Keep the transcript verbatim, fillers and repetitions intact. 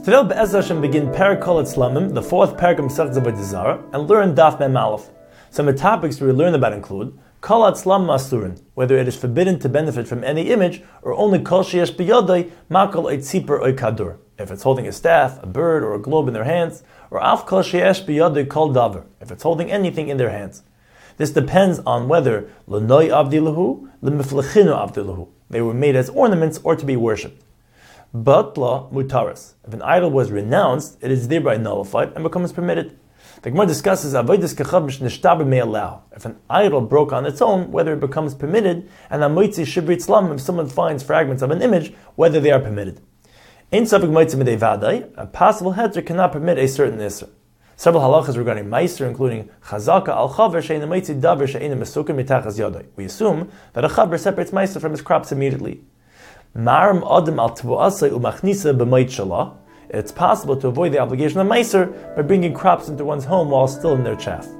Today, Be'ez Hashem begin Perek Kol Tzlamim, the fourth Perek of Masechet Avodah Zarah, and learn Daf Mem Aleph. Some of the topics we learn about include Kol Tzlam Masurin, whether it is forbidden to benefit from any image, or only Kol Sheyesh B'Yodai, Makol Eitziper Oy Kadur, if it's holding a staff, a bird, or a globe in their hands, or Af Kol Sheyesh B'Yodai Kol Davar, if it's holding anything in their hands. This depends on whether L'noi Avdilahu, L'miflechinu Avdilahu, they were made as ornaments or to be worshipped. Batla mutaris. If an idol was renounced, it is thereby nullified and becomes permitted. The Gemara discusses avodas kachav mishnishtaber may allow. If an idol broke on its own, whether it becomes permitted, and amoitzi shibrit slam, if someone finds fragments of an image, whether they are permitted. Ein safek moitzi midei vadai, a possible heter cannot permit a certain isser. Several halachas regarding meiser, including chazaka al chaver she'ena moitzi davar she'ena mesukim mitachas yodai. We assume that a chaver separates meiser from his crops immediately. Maram adam al tvuasai umachnisa b'mayit shalah. It's possible to avoid the obligation of meiser by bringing crops into one's home while still in their chaff.